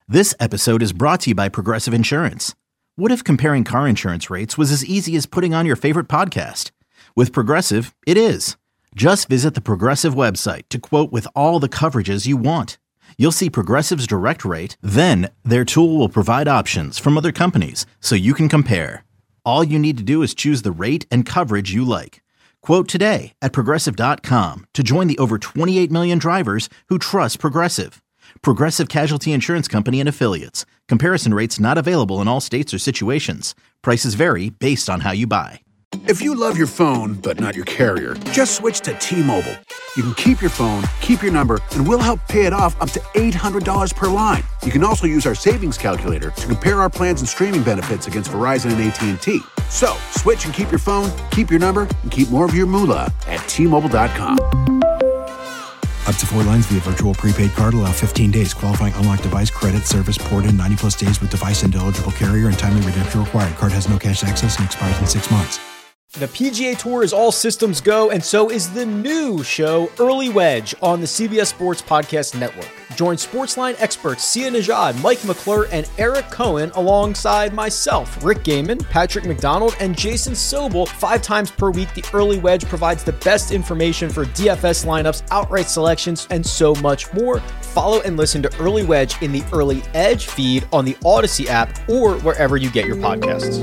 This episode is brought to you by Progressive Insurance. What if comparing car insurance rates was as easy as putting on your favorite podcast? With Progressive, it is. Just visit the Progressive website to quote with all the coverages you want. You'll see Progressive's direct rate, then their tool will provide options from other companies so you can compare. All you need to do is choose the rate and coverage you like. Quote today at Progressive.com to join the over 28 million drivers who trust Progressive. Progressive Casualty Insurance Company and Affiliates. Comparison rates not available in all states or situations. Prices vary based on how you buy. If you love your phone, but not your carrier, just switch to T-Mobile. You can keep your phone, keep your number, and we'll help pay it off up to $800 per line. You can also use our savings calculator to compare our plans and streaming benefits against Verizon and AT&T. So, switch and keep your phone, keep your number, and keep more of your moolah at T-Mobile.com. Up to 4 lines via virtual prepaid card. Allow 15 days. Qualifying unlocked device. Credit service ported 90-plus days with device and eligible carrier and timely redemption required. Card has no cash access and expires in 6 months. The PGA Tour is all systems go, and so is the new show, Early Wedge, on the CBS Sports Podcast Network. Join Sportsline experts Sia Nejad, Mike McClure, and Eric Cohen alongside myself, Rick Gaiman, Patrick McDonald, and Jason Sobel 5 times per week. The Early Wedge provides the best information for DFS lineups, outright selections, and so much more. Follow and listen to Early Wedge in the Early Edge feed on the Odyssey app or wherever you get your podcasts.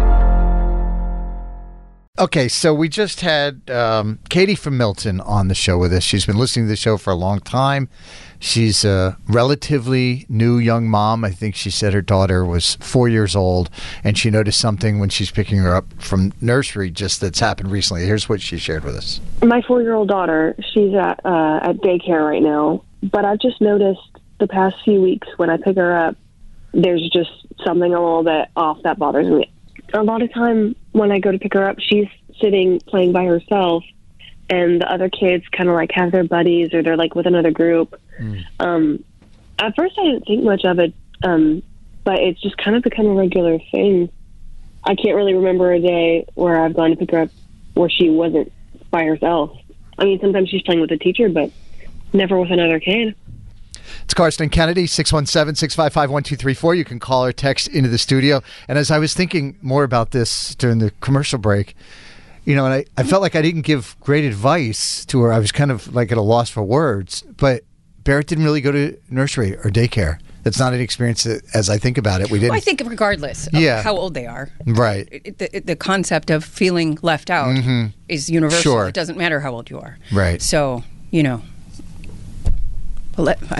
Okay, so we just had Katie from Milton on the show with us. She's been listening to the show for a long time. She's a relatively new young mom. I think she said her daughter was 4 years old, and she noticed something when she's picking her up from nursery just that's happened recently. Here's what she shared with us. My 4-year-old daughter, she's at daycare right now, but I've just noticed the past few weeks when I pick her up, there's just something a little bit off that bothers me. A lot of time when I go to pick her up, she's sitting playing by herself, and the other kids kind of like have their buddies or they're like with another group. At first I didn't think much of it, but it's just kind of become a regular thing. I can't really remember a day where I've gone to pick her up where she wasn't by herself. I mean, sometimes she's playing with a teacher, but never with another kid. It's Karsten Kennedy, 617-655-1234. You can call or text into the studio. And as I was thinking more about this during the commercial break, you know, and I felt like I didn't give great advice to her. I was kind of like at a loss for words. But Barrett didn't really go to nursery or daycare. That's not an experience that, as I think about it. We didn't. Well, I think regardless of how old they are. Right. The concept of feeling left out is universal. Sure. It doesn't matter how old you are. Right. So, you know. Let's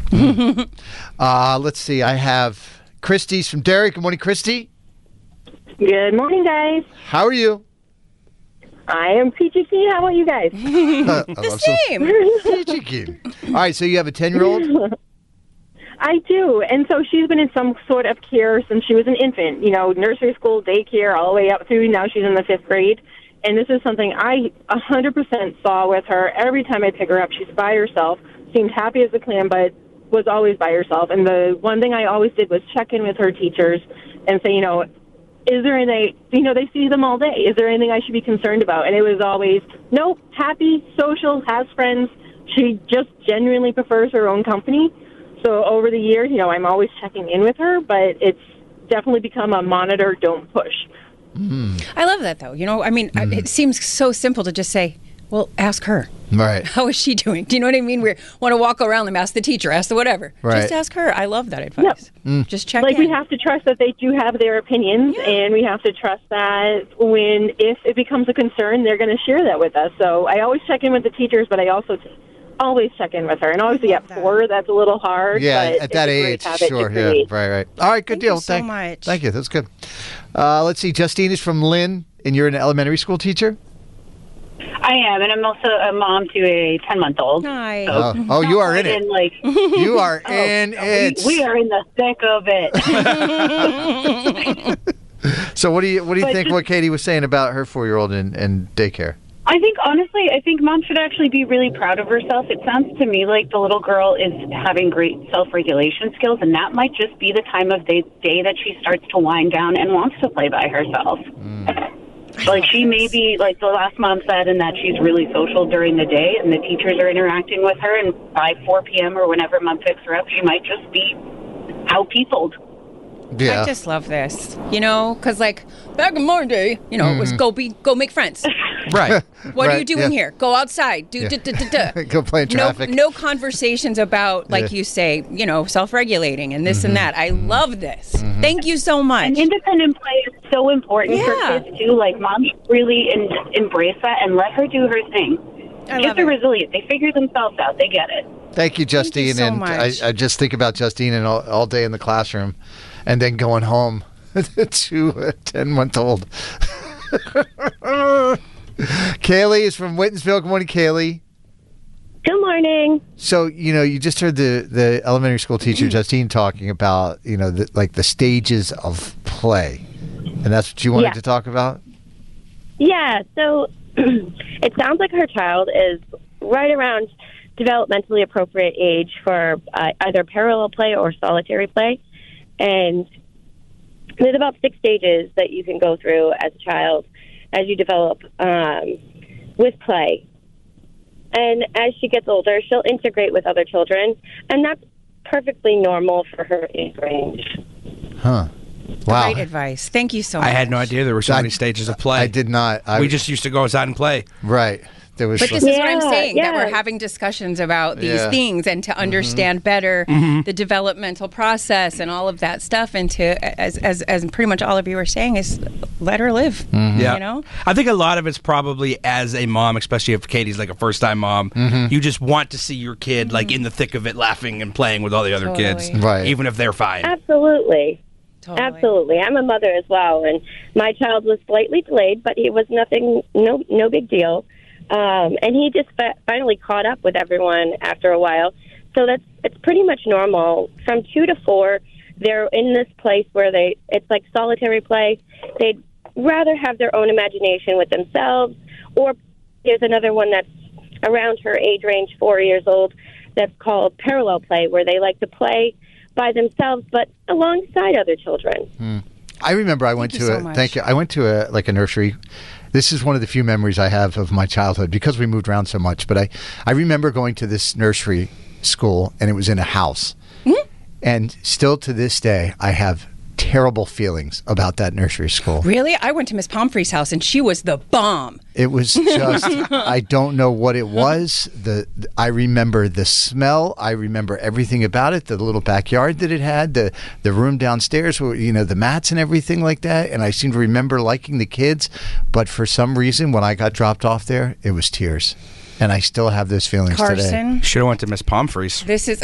see. I have Christy's from Derek. Good morning, Christy. Good morning, guys. How are you? I am peachy keen. How about you guys? The same. Peachy keen. All right, so you have a 10-year-old? I do. And so she's been in some sort of care since she was an infant. You know, nursery school, daycare, all the way up through now she's in the 5th grade. And this is something I 100% saw with her. Every time I pick her up, she's by herself. Seemed happy as a clam, but was always by herself. And the one thing I always did was check in with her teachers and say, you know, is there anything, you know, they see them all day. Is there anything I should be concerned about? And it was always, nope, happy, social, has friends. She just genuinely prefers her own company. So over the years, you know, I'm always checking in with her, but it's definitely become a monitor, don't push. I love that, though. You know, I mean, it seems so simple to just say, well, ask her. Right. How is she doing? Do you know what I mean? We want to walk around and ask the teacher, ask the whatever. Right. Just ask her. I love that advice. Just check like in. We have to trust that they do have their opinions, and we have to trust that if it becomes a concern, they're going to share that with us. So I always check in with the teachers, but I also always check in with her. And obviously at 4, that's a little hard. Yeah, but at that age, sure. Yeah, right. All right, good deal. Thank you so much. Thank you. That's good. Let's see. Justine is from Lynn, and you're an elementary school teacher? I am, and I'm also a mom to a 10-month-old. Hi. So you are in it. You are in it. We are in the thick of it. So what do you think what Katie was saying about her 4-year-old in daycare? I think, honestly, mom should actually be really proud of herself. It sounds to me like the little girl is having great self-regulation skills, and that might just be the time of day that she starts to wind down and wants to play by herself. Like, she may be, like the last mom said, in that she's really social during the day, and the teachers are interacting with her, and by 4 p.m. or whenever mom picks her up, she might just be out-peopled. Yeah. I just love this, because like back in my day, it was go make friends. Right. What are you doing here? Go outside. Go play in traffic. No conversations about, like you say, self-regulating and this and that. I love this. Thank you so much. And independent play is so important for kids too. Like, moms really embrace that and let her do her thing. Kids are resilient. They figure themselves out. They get it. Thank you, Justine. so and much. I just think about Justine and all day in the classroom, and then going home to a 10-month-old. Kaylee is from Whitensville. Good morning, Kaylee. Good morning. So, you just heard the elementary school teacher, Justine, talking about, the stages of play. And that's what you wanted to talk about? Yeah, so it sounds like her child is right around developmentally appropriate age for either parallel play or solitary play. And there's about 6 stages that you can go through as a child as you develop with play. And as she gets older, she'll integrate with other children, and that's perfectly normal for her age range. Huh. Wow. Great advice. Thank you so much. I had no idea there were so many stages of play. I did not. We just used to go outside and play. Right. But this is what I'm saying, that we're having discussions about these things and to understand better the developmental process and all of that stuff, and to, as pretty much all of you are saying, is let her live. Yeah. I think a lot of it's probably as a mom, especially if Katie's like a first-time mom, you just want to see your kid like in the thick of it, laughing and playing with all the other kids, right? Even if they're fine. Absolutely. Totally. Absolutely. I'm a mother as well, and my child was slightly delayed, but it was nothing, no big deal. And he just finally caught up with everyone after a while. So it's pretty much normal. From 2 to 4, they're in this place where it's like solitary play. They'd rather have their own imagination with themselves. Or there's another one that's around her age range, 4 years old, that's called parallel play, where they like to play by themselves but alongside other children. I remember I went to a nursery. This is one of the few memories I have of my childhood because we moved around so much. But I remember going to this nursery school, and it was in a house. And still to this day, I have terrible feelings about that nursery school. Really? I went to Miss Pomfrey's house, and she was the bomb. It was just, I don't know what it was. I remember the smell. I remember everything about it, the little backyard that it had, the room downstairs, where, the mats and everything like that. And I seem to remember liking the kids. But for some reason, when I got dropped off there, it was tears. And I still have those feelings today. Should have went to Miss Pomfrey's. This is,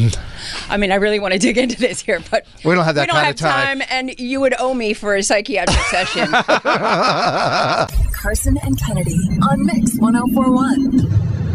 I mean, I really want to dig into this here, but we don't have that kind of time. And you would owe me for a psychiatric session. Carson and Kennedy on Mix 104.1.